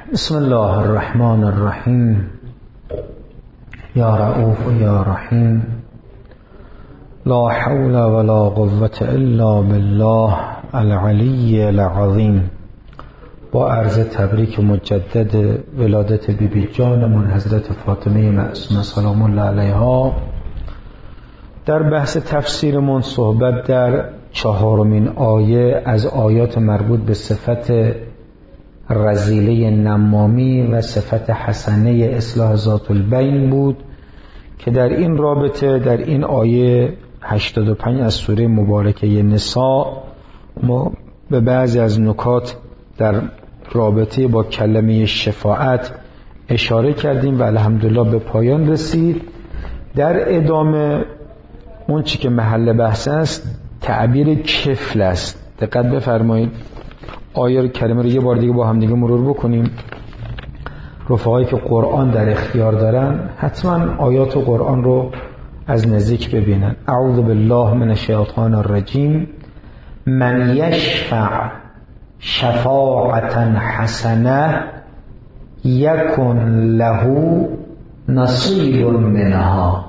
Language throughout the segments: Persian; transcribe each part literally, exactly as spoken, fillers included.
بسم الله الرحمن الرحیم. یا رؤوف یا رحیم. لا حول ولا قوة الا بالله العلی العظیم. با عرض تبریک مجدد ولادت بی بی جانمون حضرت فاطمه معصومه سلام الله علیها، در بحث تفسیرمون صحبت در چهارمین آیه از آیات مربوط به صفت رذیله نمامی و صفت حسنه اصلاح ذات البین بود که در این رابطه در این آیه هشتاد و پنج از سوره مبارکه نساء ما به بعضی از نکات در رابطه با کلمه شفاعت اشاره کردیم و الحمدلله به پایان رسید. در ادامه اون چی که محل بحث است تعبیر کفل است. دقت بفرمایید، آیه کریمه رو یه بار دیگه با هم دیگه مرور بکنیم. رفقایی که قرآن در اختیار دارن حتما آیات قرآن رو از نزدیک ببینن. اعوذ بالله من الشیطان الرجیم. من یشفع شفاعتا حسنه یکن له نصیب منها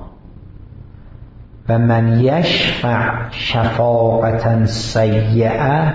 و من یشفع شفاعتا سیئه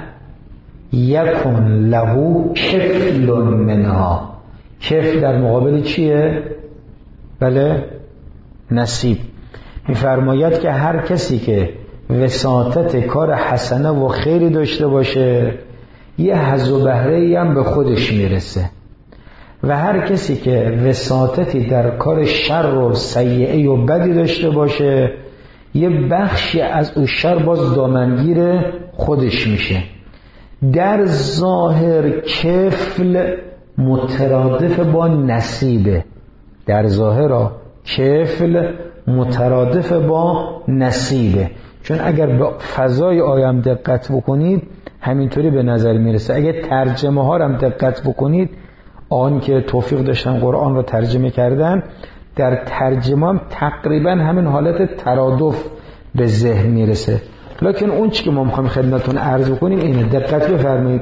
یکن له کفل منها. کفل در مقابل چیه؟ بله، نصیب. میفرماید که هر کسی که وساطت کار حسنه و خیری داشته باشه یه حظ و بهره هم به خودش میرسه، و هر کسی که وساطتی در کار شر و سیئه و بدی داشته باشه یه بخشی از اون شر باز دامنگیر خودش میشه. در ظاهر کفل مترادف با نصیبه. در ظاهر کفل مترادف با نصیبه، چون اگر به فضای آیم دقت بکنید همینطوری به نظر میرسه. اگر ترجمه ها رو هم دقت بکنید، آن که توفیق داشتن قرآن رو ترجمه کردن، در ترجمه هم تقریبا همین حالت ترادف به ذهن میرسه. لکن اون چی که ما میخوایم خدمتتون عرض کنیم اینه، دقت بفرمایید.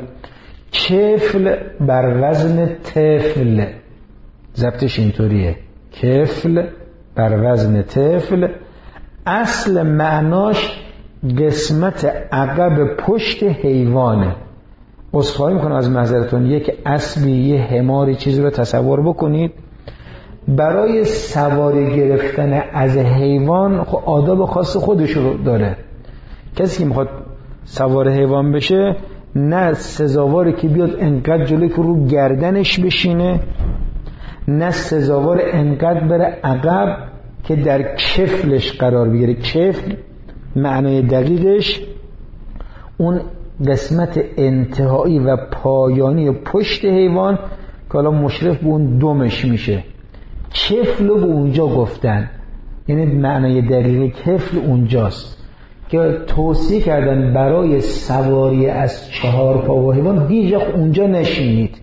کفل بر وزن طفل، ضبطش اینطوریه، کفل بر وزن طفل. اصل معناش قسمت عقب پشت حیوانه. عذرخواهی میکنم از معذرتون، یک اسبی، یه حماری چیزی رو تصور بکنید. برای سواری گرفتن از حیوان خب آداب خاص خودش رو داره. کسی که میخواد سوار حیوان بشه نه سزاواره که بیاد انقدر جلوی که رو گردنش بشینه، نه سزاوار انقدر بره عقب که در کفلش قرار بگیره. کفل معنای دقیقش اون قسمت انتهایی و پایانی پشت حیوان که حالا مشرف به اون دمش میشه. کفل رو به اونجا گفتن، یعنی معنای دقیق کفل اونجاست که توصیه کردن برای سواری از چهار پا و حیوان هیچ وقت اونجا نشینید،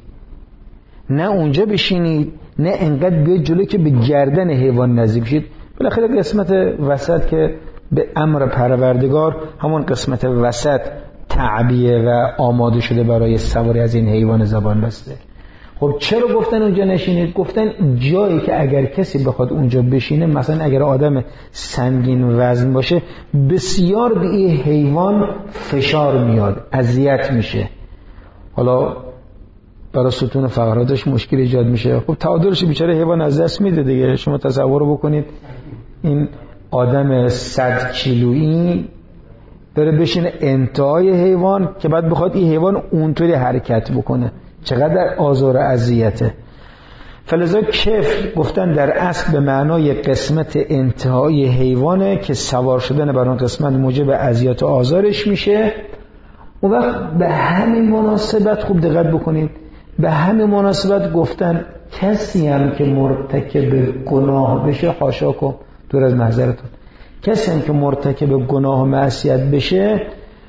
نه اونجا بشینید، نه انقدر بیاید جلوی که به گردن حیوان نزدیک شید. بالاخره قسمت وسط که به امر پروردگار همون قسمت وسط تعبیه و آماده شده برای سواری از این حیوان زبان بسته. خب چرا گفتن اونجا نشینید؟ گفتن جایی که اگر کسی بخواد اونجا بشینه، مثلا اگر آدم سنگین وزن باشه، بسیار به این حیوان فشار میاد، اذیت میشه. حالا برای ستون فقراتش مشکل ایجاد میشه. خب تعادلش بیچاره حیوان از دست میده دیگه. شما تصور بکنید این آدم صد کیلویی داره بشینه انتهای حیوان که بعد بخواد این حیوان اونطوری حرکت بکنه، چقدر آزار و اذیته. فلذا کفل گفتن در اصل به معنای قسمت انتهای حیوانه که سوار شدن بر اون قسمت موجب اذیت و آزارش میشه. اون وقت به همین مناسبت خوب دقت بکنید، به همین مناسبت گفتن کسی هم که مرتکب گناه بشه، حاشا کن دور از محضرتون، کسی هم که مرتکب گناه و معصیت بشه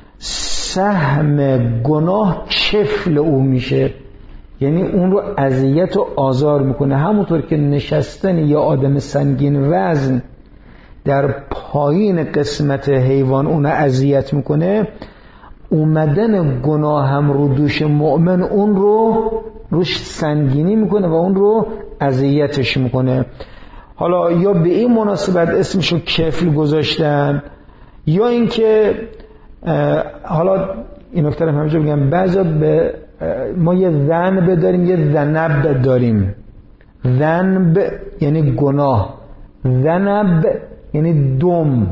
سهم گناه کفل او میشه، یعنی اون رو اذیت و آزار میکنه. همونطور که نشستن یا آدم سنگین وزن در پایین قسمت حیوان اون رو اذیت میکنه، اومدن گناه هم رو دوش مؤمن اون رو روش سنگینی میکنه و اون رو اذیتش میکنه. حالا یا به این مناسبت اسمشو کفل گذاشتن، یا اینکه حالا این نکته رو همینجا بگم، بعضا به ما یه ذنب داریم یه ذنب داریم. ذنب یعنی گناه، ذنب یعنی دم،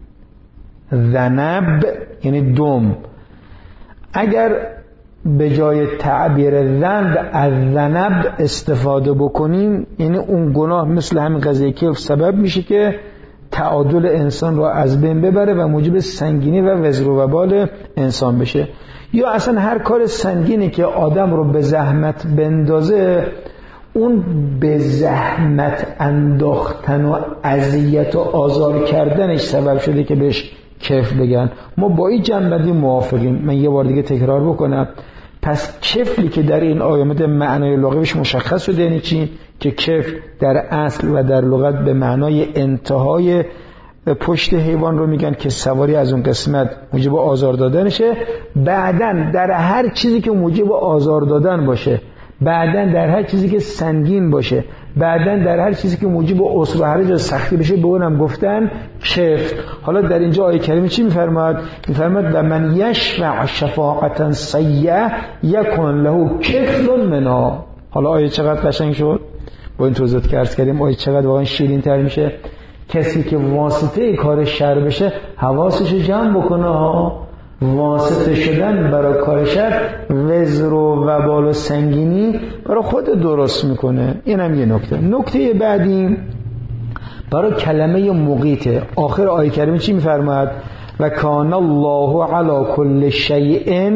ذنب یعنی دم. اگر به جای تعبیر ذنب از ذنب استفاده بکنیم، یعنی اون گناه مثل همین قضیه که سبب میشه که تعادل انسان رو از بین ببره و موجب سنگینی و وزر و وبال انسان بشه. یا اصلا هر کار سنگینی که آدم رو به زحمت بندازه، اون به زحمت انداختن و اذیت و آزار کردنش سبب شده که بهش کفل بگن. ما با این جنبندی موافقیم. من یه بار دیگه تکرار بکنم. پس کفلی که در این آیه مده معنای لغویش مشخص شده، یعنی چی؟ که کفل در اصل و در لغت به معنای انتهای پشت حیوان رو میگن که سواری از اون قسمت موجب آزار دادنشه. بعدن در هر چیزی که موجب آزار دادن باشه، بعدن در هر چیزی که سنگین باشه، بعدن در هر چیزی که موجب عسر و حرج و سختی بشه، به اونم گفتن کفل. حالا در اینجا آیه کریمه چی میفرماد؟ میفرماد و من یشفع شفاعتا سیئه یکن له کفل منها. حالا آیه چقدر قشنگ شد با این توضیحاتی که عرض کردیم. آیه چقدر واقعا شیرین تر میشه. کسی که واسطه کار شر بشه حواسش رو جمع بکنه ها. واسطه شدن برای کار شر وزر و وبال و سنگینی برای خود درست میکنه. اینم یه نکته. نکته بعدی برای کلمه مقیته. آخر آیه کریمه چی میفرماد؟ و کان الله علی کل شیء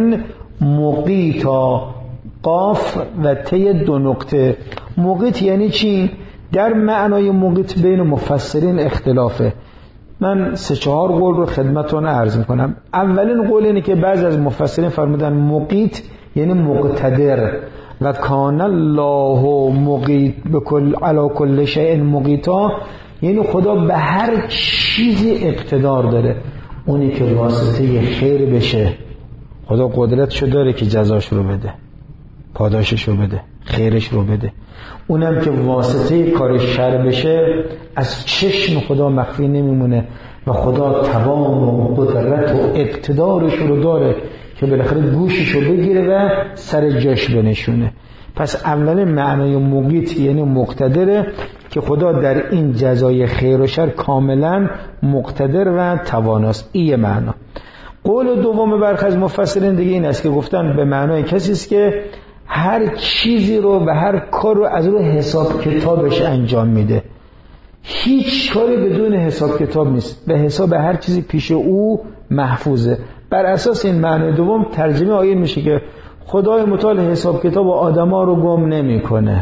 مقیتا. قاف و ته دو نقطه. مقیت یعنی چی؟ در معنای مقیت بین مفسرین اختلافه. من سه چهار قول رو خدمتتون عرض میکنم. اولین قول اینه که بعضی از مفسرین فرمودن مقیت یعنی مقتدر، و کان الله مقیت بكل علی کل شیء مقیتا، یعنی خدا به هر چیزی اقتدار داره. اونی که واسطه خیر بشه خدا قدرتشو داره که جزاش رو بده، پاداشش رو بده، خیرش رو بده. اونم که واسطه کار شر بشه از چشم خدا مخفی نمیمونه و خدا توان و قدرت و اقتدارش رو داره که بالاخره گوشش رو بگیره و سر جاش بنشونه. پس اولین معنای مقیت یعنی مقتدره که خدا در این جزای خیر و شر کاملا مقتدر و تواناست. این معنا. قول دوم برخی از مفسرین دیگه این است که گفتن به معنای کسی است که هر چیزی رو و هر کار رو از رو حساب کتابش انجام میده. هیچ کاری بدون حساب کتاب نیست. به حساب هر چیزی پیش او محفوظه. بر اساس این معنی دوم ترجمه آیه میشه که خدای متعال حساب کتاب و آدما رو گم نمیکنه.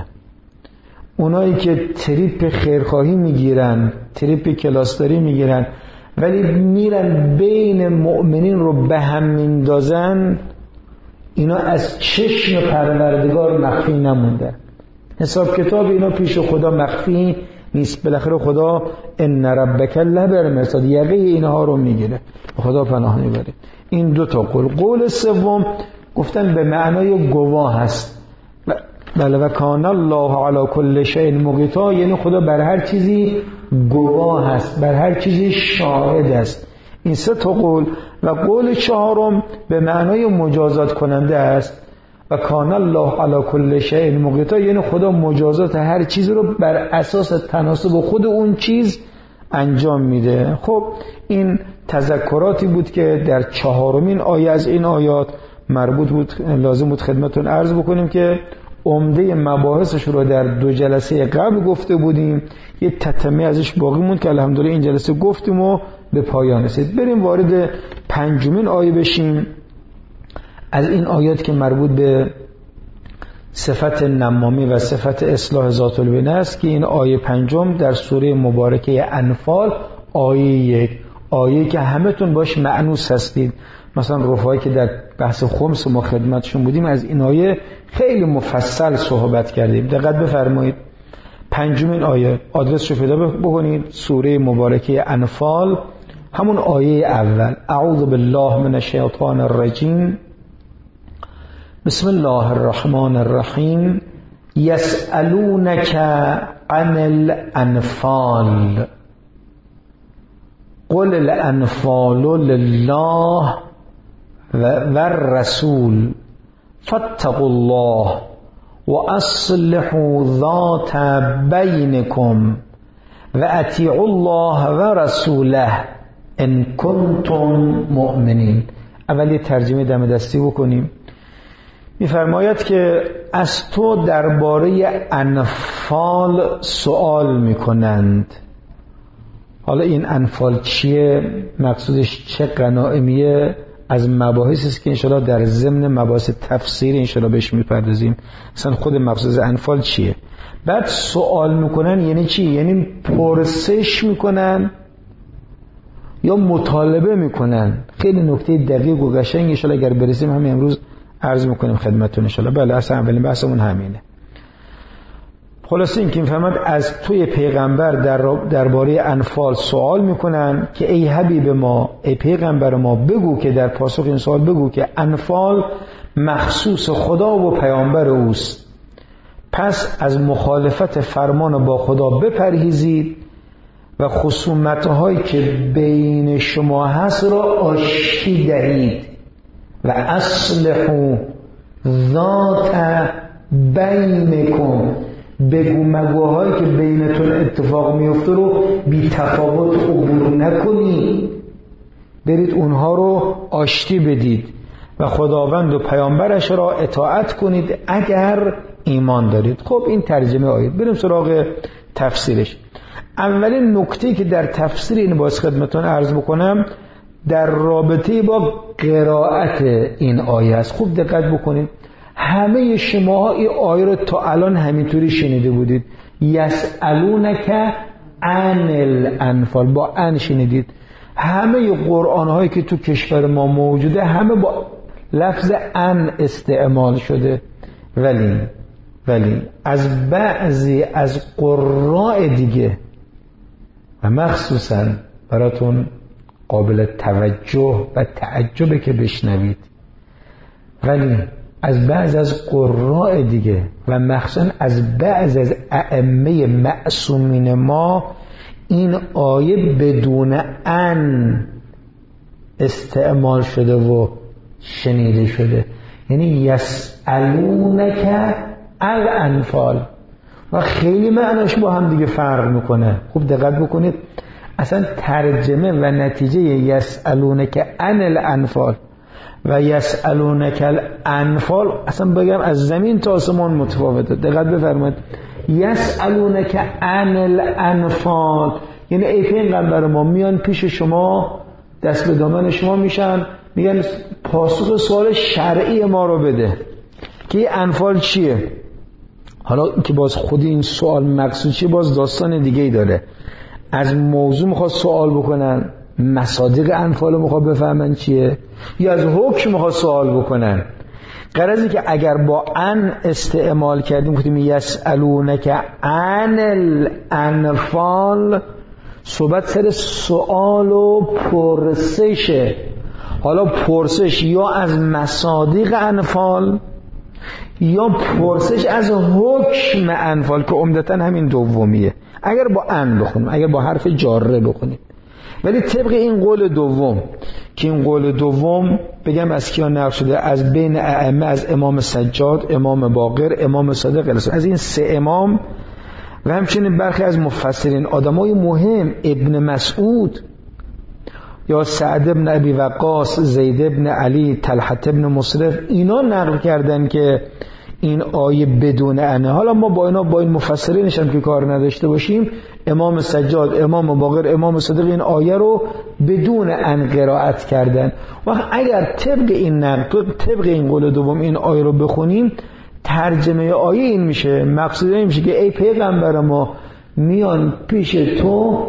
اونایی که تریپ خیرخواهی میگیرن، تریپ کلاسداری میگیرن، ولی میرن بین مؤمنین رو به هم میندازن، اینا از چشم پروردگار مخفی نمونده. حساب کتاب اینا پیش خدا مخفی نیست. بالاخره خدا ان ربک لبرمرصاد یقه اینها رو میگیره. خدا پناه میبره. این دو تا قول. قول سوم گفتن به معنای گواه هست. بله و کان الله علی کل شیء مقیتا، یعنی خدا بر هر چیزی گواه هست، بر هر چیزی شاهد است. این سه تا قول. و قول چهارم به معنای مجازات کننده است. و کان الله علی کل شیء مقیتا، یعنی خدا مجازات هر چیز رو بر اساس تناسب خود اون چیز انجام میده. خب این تذکراتی بود که در چهارمین آیه از این آیات مربوط بود، لازم بود خدمتتون عرض بکنیم که عمده مباحثش رو در دو جلسه قبل گفته بودیم. یه تتمه ازش باقی موند که الحمدلله این جلسه گفتیم و به پایان رسید. بریم وارد پنجمین آیه بشیم از این آیات که مربوط به صفت نمامی و صفت اصلاح ذات البین است، که این آیه پنجم در سوره مبارکه انفال، آیه یک، آیه که همتون باش مأنوس هستید. مثلا رفایی که در بحث خمس ما خدمتشون بودیم از این آیه خیلی مفصل صحبت کردیم. دقت بفرمایید. پنجمین آیه، آدرسشو پیدا بکنید، سوره مبارکه انفال، همون آیه اول. اعوذ بالله من الشیطان الرجیم بسم الله الرحمن الرحیم. یسألونک عن الانفال قل الانفال لله و الرسول فاتقوا الله و اصلحوا ذات بینکم و اطیعوا الله و رسوله ان کنتم مؤمنین. اولی ترجمه دم دستی بکنیم. می‌فرماید که از تو درباره انفال سوال میکنند. حالا این انفال چیه؟ مقصودش چه غنایمیه؟ از مباحثی است که انشاءالله در ضمن مباحث تفسیر انشاءالله بهش میپردازیم. مثلا خود مقصود انفال چیه؟ بعد سوال میکنن یعنی چی؟ یعنی پرسش میکنن یا مطالبه میکنن. خیلی نکته دقیق و قشنگ انشاءالله اگر برسیم همین امروز عرض میکنیم خدمتتون انشاءالله. بله اصلا اولین بحثمون همینه. خلاصه این که میفهمد از توی پیغمبر در درباره انفال سوال میکنن که ای حبیب ما، ای پیغمبر ما، بگو که در پاسخ این سوال بگو که انفال مخصوص خدا و پیامبر اوست، پس از مخالفت فرمان با خدا بپرهیزید و خصومت‌هایی که بین شما هست را آشتی دهید و اصلحوا ذات بینکم، بگو مگوهایی که بینتون اتفاق میفته رو بی تفاوت عبور نکنید، برید اونها رو آشتی بدید و خداوند و پیامبرش را اطاعت کنید اگر ایمان دارید. خب این ترجمه آیه. بریم سراغ تفسیرش. اولین نکته که در تفسیر این باز خدمتون عرض بکنم در رابطه با قرائت این آیه است. خوب دقت بکنید. همه شما این آیه رو تا الان همینطوری شنیده بودید. یسألونک عن الانفال، با ان شنیدید. همه قرآن هایی که تو کشور ما موجوده همه با لفظ ان استعمال شده. ولی ولی از بعضی از قراء دیگه و مخصوصا براتون قابل توجه و تعجبه که بشنوید، ولی از بعض از قراء دیگه و مخصوصا از بعض از ائمه معصومین ما این آیه بدون ان استعمال شده و شنیده شده. یعنی یسألونک الانفال و خیلی معناش با هم دیگه فرق میکنه. خوب دقت بکنید. اصلا ترجمه و نتیجه یسألونک عن الانفال و یسألونک الانفال اصلا بگم از زمین تا آسمان متفاوته. دقت بفرمایید. یسألونک عن الانفال یعنی ای پیغمبر ما میان پیش شما، دست به دامن شما میشن، میگن پاسخ سوال شرعی ما رو بده که این انفال چیه. حالا که باز خود این سوال مقصود چیه باز داستان دیگه ای داره. از موضوع میخواد سوال بکنن، مصادیق انفال رو میخواد بفهمن چیه، یا از حکم میخواد سوال بکنن. غرضی که اگر با ان استعمال کردیم گفتیم یسألونک عن الانفال، صحبت سر سوال و پرسشه. حالا پرسش یا از مصادیق انفال یا پرسش از حکم انفال که عمدتاً همین دومیه اگر با ان بخونیم، اگر با حرف جاره بخونیم. ولی طبق این قول دوم که این قول دوم بگم از کیا نقل شده؟ از بین ائمه، از امام سجاد، امام باقر، امام صادق، از این سه امام و همچنین برخی از مفسرین آدمای مهم، ابن مسعود یا سعد ابن ابی وقاص، زید ابن علی، طلحه ابن مصرف، اینا نقل کردن که این آیه بدون انه. حالا ما با اینا با این مفسرینش هم که کار نداشته باشیم، امام سجاد، امام باقر، امام صادق این آیه رو بدون ان قرائت کردن. و اگر طبق این نقل، طبق این قول دوم این آیه رو بخونیم، ترجمه آیه این میشه، مقصود این میشه که ای پیغمبر ما میان پیش تو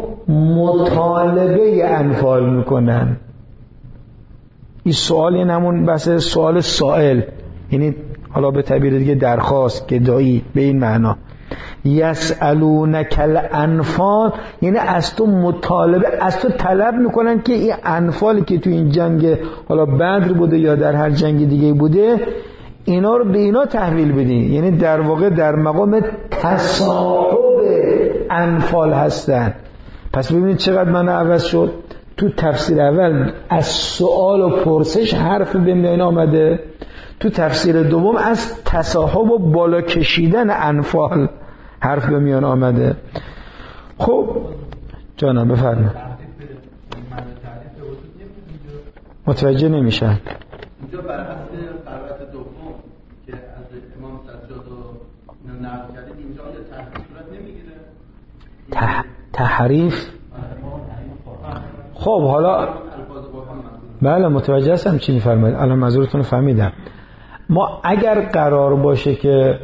مطالبه انفال میکنن. این سوال این همون بحث سوال سائل، یعنی حالا به تعبیر دیگه درخواست، گدایی، به این معنا. یسألونک الانفال یعنی از تو مطالبه، از تو طلب میکنن که این انفالی که تو این جنگ حالا بدر بوده یا در هر جنگ دیگه بوده، اینا رو به اینا تحویل بدین، یعنی در واقع در مقام تصاحب انفال هستن. پس ببینید چقدر من عوض شد. تو تفسیر اول از سوال و پرسش حرف به میان آمده، تو تفسیر دوم از تصاحب و بالا کشیدن انفال حرف به میان آمده. خب جانم بفرمایید. متوجه نمیشن اینجا بر اساس قرائت دوم که از امام سجاد و نقل کردید، اینجا آیا تحریف صورت نمیگیره؟ تح... تحریف خب حالا بله متوجه هستم چی میفرمایید، الان منظورتون رو فهمیدم. ما اگر قرار باشه که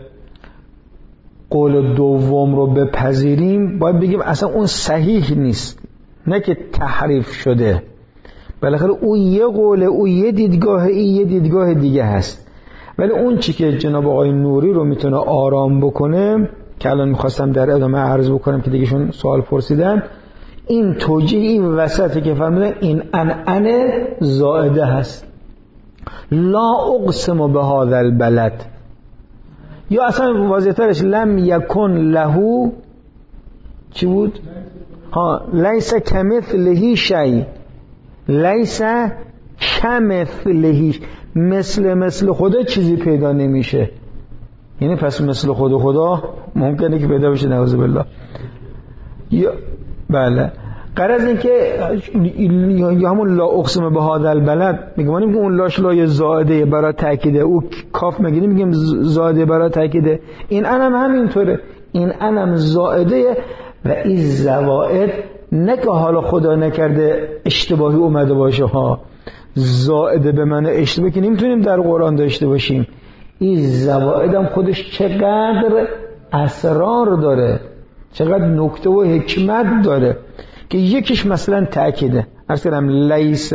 قول دوم رو بپذیریم باید بگیم اصلا اون صحیح نیست، نه که تحریف شده. بالاخره او یه قوله، او یه دیدگاه، این یه دیدگاه دیگه هست. ولی اون چی که جناب آقای نوری رو میتونه آرام بکنه که الان میخواستم در ادامه عرض بکنم که دیگهشون سوال پرسیدن، این توجیه این وسطی که فرمودن این عنعنه زائده هست، لا اقسم به هذا البلد، یا اصلا واضح‌ترش لم یکن له چی بود؟ ها لیس کمثله شیء، لیس کمثله، مثل مثل خدا چیزی پیدا نمیشه. یعنی پس مثل خدا خدا ممکنه که پیدا بشه، نعوذ بالله. یا بله غرض این که یا همون لا اقسم به هذا البلد میگم که اون لاش لای زائده برای تاکیده، او کاف میگیم میگیم زائده برای تاکیده، این انم همینطوره، این انم زائده و این زوائد نه که حالا خدا نکرده اشتباهی اومده باشه ها، زائده به معنی اشتباهی که نمیتونیم در قرآن داشته باشیم. این زوائد هم خودش چقدر اسرار داره، چقدر نکته و حکمت داره که یکیش مثلا تأکیده عرض کردم لیس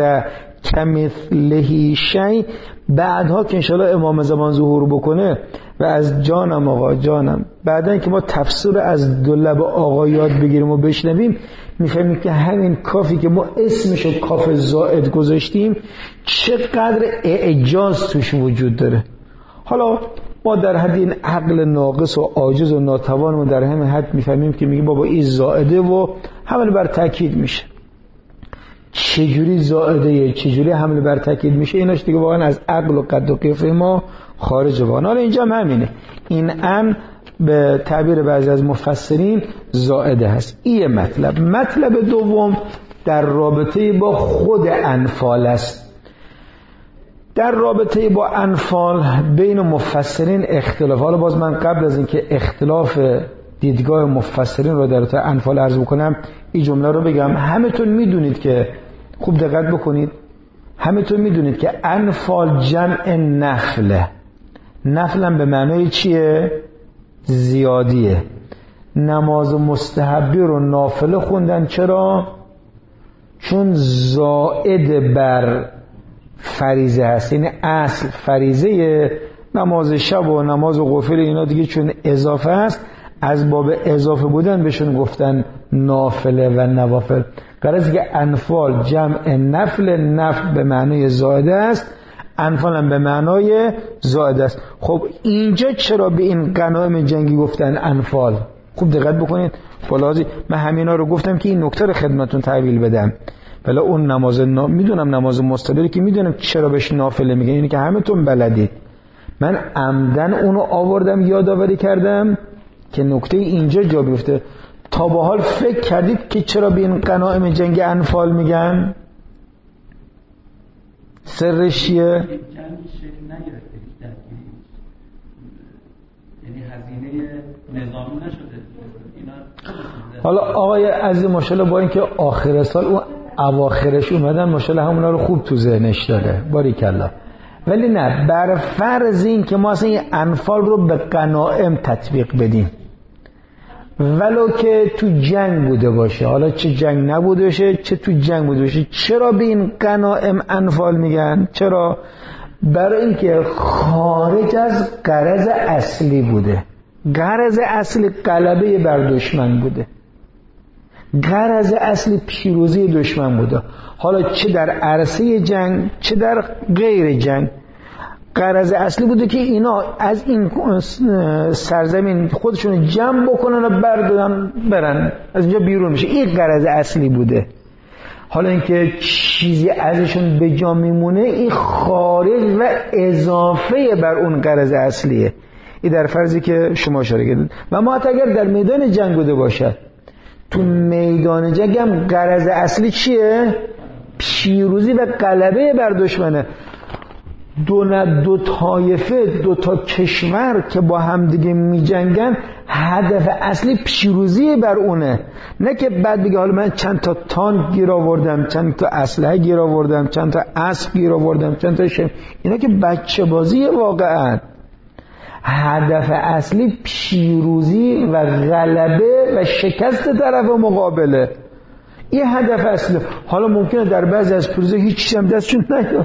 کمثله شیء، بعدها که انشاءالله امام زمان ظهور بکنه و از جانم آقا جانم بعدا که ما تفسیر از دو لب آقا یاد بگیریم و بشنویم میفهمیم که همین کافی که ما اسمشو کاف زائد گذاشتیم چقدر اعجاز توش وجود داره. حالا ما در حد این عقل ناقص و عاجز و ناتوان ما در همین حد میفهمیم که میگه بابا این زائده و حمل بر تاکید میشه. چجوری زائده چجوری حمل بر تاکید میشه ایناش دیگه واقعا از عقل و قد و قیافه ما خارج واقعا. حالا اینجا هم همینه، این ان به تعبیر بعضی از مفسرین زائده هست. این مطلب. مطلب دوم در رابطه با خود انفال است. در رابطه با انفال بین مفسرین اختلاف، حالا باز من قبل از اینکه اختلاف دیدگاه مفسرین رو در رابطه انفال عرض بکنم این جمله رو بگم. همتون میدونید که خوب دقت بکنید، همتون میدونید که انفال جمع نفله. نفلم به معنای چیه؟ زیادیه. نماز مستحبی رو نافله خوندن. چرا؟ چون زائد بر فریضه هست، یعنی اصل فریضه نماز شب و نماز غفل اینا دیگه چون اضافه هست از باب اضافه بودن بهشون گفتن نافله و نوافل. غرض که انفال جمع نفل، نفل به معنای زائده است، انفال هم به معنای زائده است. خب اینجا چرا به این غنایم جنگی گفتن انفال؟ خوب دقت بکنید. فلازی من همینا رو گفتم که این نکته رو خدمتون تحویل بدم. ولی اون نماز نا... میدونم نماز مستقلی که میدونم چرا بهش نافله میگن، اینی که همتون بلدید. من عمدن اونو آوردم یادآوری کردم که نکته اینجا جا بیفته. تا به حال فکر کردید که چرا به این غنایم جنگ انفال میگن؟ سرش چیه؟ یعنی هزینه نظامی نشده. حالا آقای عزیز ماشاءالله با اینکه آخر سال اون اواخرش اومدن ماشاءالله همونا رو خوب تو ذهنش داره باریکالله، ولی نه بر فرض این که ما اصلا این انفال رو به غنایم تطبیق بدیم ولو که تو جنگ بوده باشه، حالا چه جنگ نبوده باشه چه تو جنگ بوده باشه، چرا به این غنایم انفال میگن؟ چرا؟ برای اینکه خارج از غرض اصلی بوده. غرض اصلی غلبه بر دشمن بوده، غرض اصلی پیروزی دشمن بوده. حالا چه در عرصه جنگ چه در غیر جنگ. غرض اصلی بوده که اینا از این سرزمین خودشون جمع بکنن و بردارن برن، از اینجا بیرون میشه. این غرض اصلی بوده. حالا اینکه چیزی ازشون به جا میمونه، این خارج و اضافه بر اون غرض اصلیه. این در فرضی که شما اشاره کردید. و ما حتی اگر در میدان جنگ بوده باشد، تو میدان جنگ هم غرض اصلی چیه؟ پیروزی و غلبه بر دشمنه. دو نه دو طایفه، دو تا کشور که با هم دیگه می جنگن، هدف اصلی پیروزی بر اونه. نه که بعد بگه حالا من چند تا تانک گیر آوردم، چند تا اسلحه گیر آوردم، چند تا اسب گیر آوردم، چند تا شم. اینا که بچه بازی واقعا. هدف اصلی پیروزی و غلبه و شکست طرف مقابله. این هدف اصلی. حالا ممکنه در بعضی از پیروزی هیچ چیزی هم دستشون نیاد،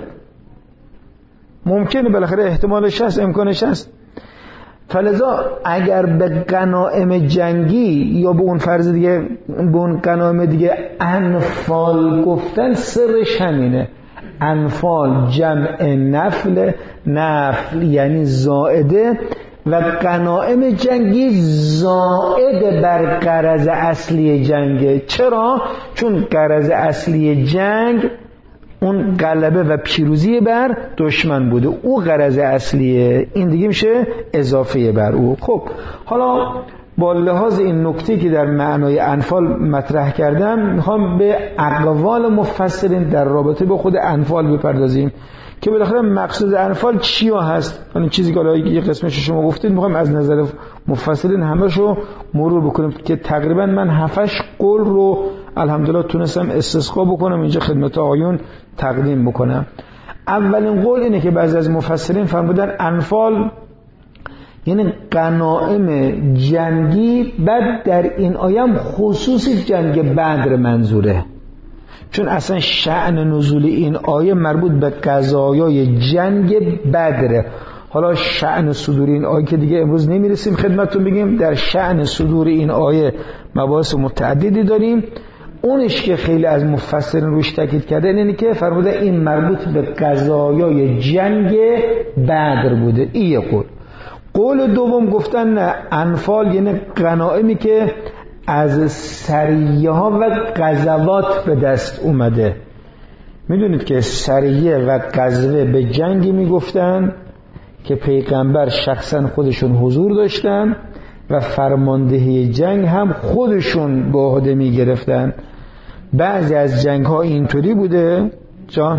ممکنه بالاخره احتمالش هست، امکانش هست. فلذا اگر به غنایم جنگی یا به اون فرض دیگه، به اون غنایم دیگه انفال گفتن، سرش همینه. انفال جمع نفل، نفل یعنی زائده، و غنایم جنگی زائد بر غرض اصلی جنگه. چرا؟ چون غرض اصلی جنگ اون غلبه و پیروزی بر دشمن بوده، او غرض اصلیه، این دیگه میشه اضافه بر او. خب حالا با لحاظ این نکته که در معنای انفال مطرح کردم، میخوام به اقوال مفسرین در رابطه با خود انفال بپردازیم که بالاخره مقصود انفال چیا هست. یعنی چیزی که حالا یه قسمتش شما گفتید، میخوام از نظر مفسرین همه‌شو مرور بکنیم که تقریبا من هفتش قول رو الحمدلله تونستم استسقا بکنم، اینجا خدمت آقایون تقدیم بکنم. اولین قول اینه که بعضی از مفسرین فرمودن انفال یعنی غنایم جنگی، بعد در این آیه خصوصی جنگ بدر منظوره، چون اصلا شأن نزول این آیه مربوط به قضایای جنگ بدره. حالا شأن صدور این آیه که دیگه امروز نمیرسیم خدمتتون بگیم، در شأن صدور این آیه مباحث متعددی داریم. اونش که خیلی از مفسرین روش تاکید کردن اینه که فرموده این مربوط به قضایای جنگ بدر بوده. این یه قول. قول دوم گفتن نه، انفال یعنی غنایمی که از سریه ها و غزوات به دست اومده. میدونید که سریه و غزوه به جنگی میگفتن که پیغمبر شخصا خودشون حضور داشتن و فرماندهی جنگ هم خودشون به عهده میگرفتن. بعضی از جنگ ها اینطوری بوده جان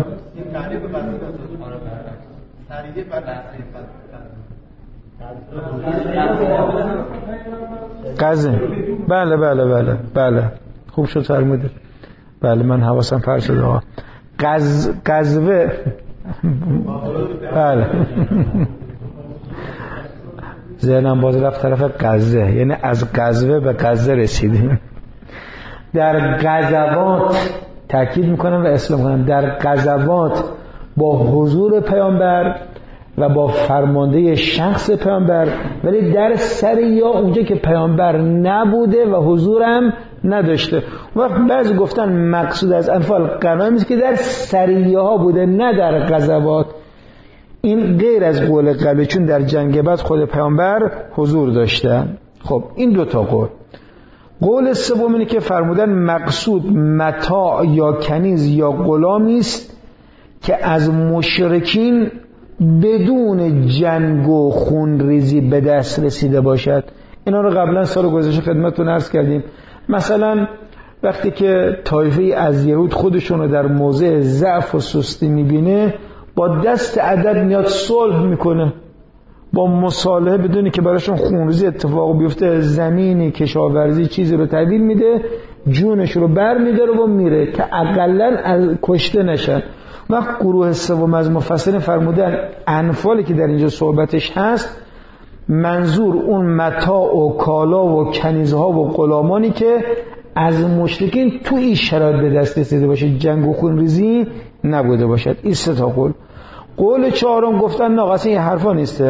غزه. بله بله بله بله خوب شد فرمودید. بله من حواسم پرت شد. آقا غز غزوه بله ذهنم باز رفت طرف غزه، یعنی از غزوه به غزه رسیدیم. در غزوات تاکید میکنم و اسلام کنم، در غزوات با حضور پیامبر و با فرمانده شخص پیامبر، ولی در سریا اونجا که پیامبر نبوده و حضورم نداشته. و بعضی گفتن مقصود از انفال غنایمی است که در سریا ها بوده، نه در غزوات. این غیر از قول قبلی، چون در جنگ بعد خود پیامبر حضور داشته. خب این دو تا قول. قول سوم اینه که فرمودن مقصود متاع یا کنیز یا غلامی است که از مشرکین بدون جنگ و خونریزی به دست رسیده باشد. اینا رو قبلا سال گذشته خدمتتون عرض کردیم. مثلا وقتی که طایفه از یهود خودشون رو در موضع ضعف و سستی میبینه، با دست عدد میاد صلح میکنه، با مصالحه بدونی که براشون خونریزی اتفاق بیفته، زمینی کشاورزی چیزی رو تحویل میده، جونش رو بر میداره و میره که اقلن از کشته نشن. وقت گروه سوم از مفسرین فرمودن انفالی که در اینجا صحبتش هست، منظور اون متاع و کالا و کنیزها و غلامانی که از مشرکین تو این شرایط به دست رسیده باشه، جنگ و خونریزی نبوده باشد. این سه تا قول. قول چهارم گفتن نه، اصلا این حرفا نیسته،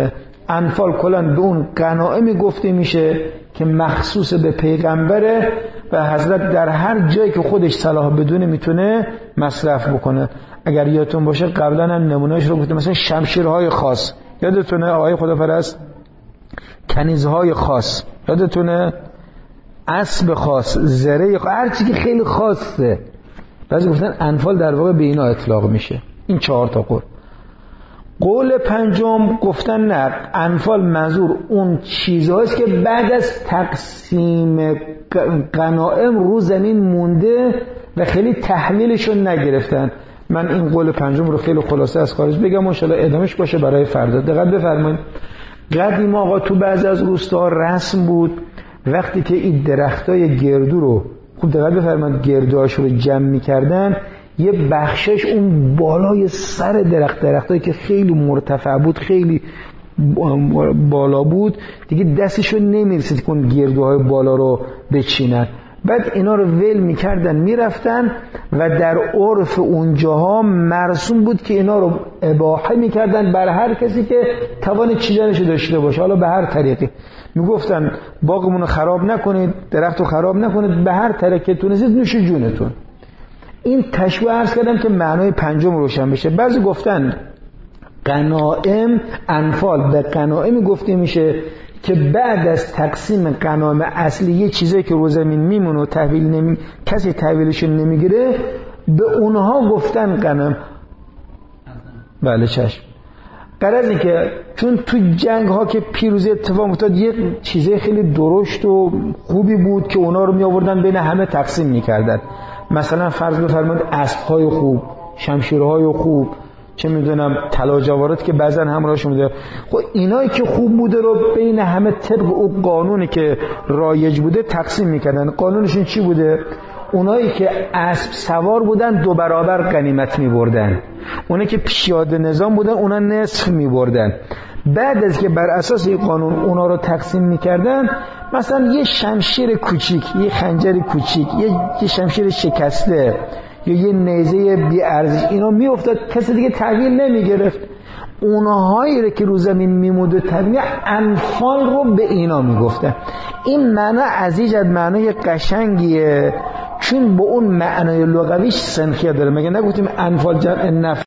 انفال کلا به اون غنایمی گفته میشه که مخصوص به پیغمبره و حضرت در هر جایی که خودش صلاح بدونه میتونه مصرف بکنه. اگر یادتون باشه قبلا هم نمونهش رو گفتم، مثلا شمشیرهای خاص یادتونه آقای خداپرست، کنیزهای خاص یادتونه، اسب خاص، زره خاص، هر چیزی که خیلی خاصه. بعضی گفتن انفال در واقع به اینا اطلاق میشه. این چهار تا قول. قول پنجم گفتن نه، انفال منظور اون چیزهاست که بعد از تقسیم غنایم رو زمین مونده و خیلی تحلیلشون نگرفتن. من این قول پنجم رو خیلی خلاصه از خارج بگم و ان شاءالله ادامش باشه برای فردا. دقت بفرمایید، قدیم آقا تو بعضی از روستاها رسم بود وقتی که این درختای گردو رو، خوب دقت بفرمایید، گردوهاش رو جمع می‌کردن، یه بخشش اون بالای سر درخت، درختایی که خیلی مرتفع بود، خیلی بالا بود، دیگه دستشون نمیرسید که اون گردوهای بالا رو بچینن. بعد اینا رو ول میکردن میرفتن و در عرف اونجاها مرسوم بود که اینا رو اباحه میکردن بر هر کسی که توان چیدنشو داشته باشه، حالا به هر طریقی. میگفتن باغمون رو خراب نکنید، درخت رو خراب نکنید، به هر طریقی که تونستید نوش جونتون. این تشبیه عرض کردم که معنای پنجم روشن بشه. بعضی گفتن غنایم، انفال به غنایم گفته میشه که بعد از تقسیم غنایم اصلی یه چیزایی که رو زمین میمونه و تحویل نمی... کسی تحویلشون نمیگیره، به اونها گفتن غنایم. بله چشم. غرض این که چون تو جنگ ها که پیروزی اتفاق افتاد یه چیزای خیلی درشت و خوبی بود که اونا رو می آوردن بین همه تقسیم میکردن. مثلا فرض بفرمایید اسب‌های خوب، شمشیرهای خوب، چه میدونم طلا جواهرات که بعضن همراهش میده، خب اینایی که خوب بوده رو بین همه طبق اون قانونی که رایج بوده تقسیم میکردن. قانونشون چی بوده؟ اونایی که اسب سوار بودن دو برابر غنیمت میبردن، اونایی که پیاده نظام بودن اونا نصف میبردن. بعد از که بر اساس این قانون اونا رو تقسیم میکردن، مثلا یه شمشیر کوچیک، یه خنجر کوچیک، یه شمشیر شکسته یا یه نیزه بی ارزش، اینا میافتاد کسی دیگه تحویل نمیگرفت. اونهایی که رو زمین میموند تحویل، انفال رو به اینا میگفتن. این معنی عزیزت معنی قشنگیه، چون با اون معنای لغویش سنخیه داره. مگه نگفتیم انفال جمع نفع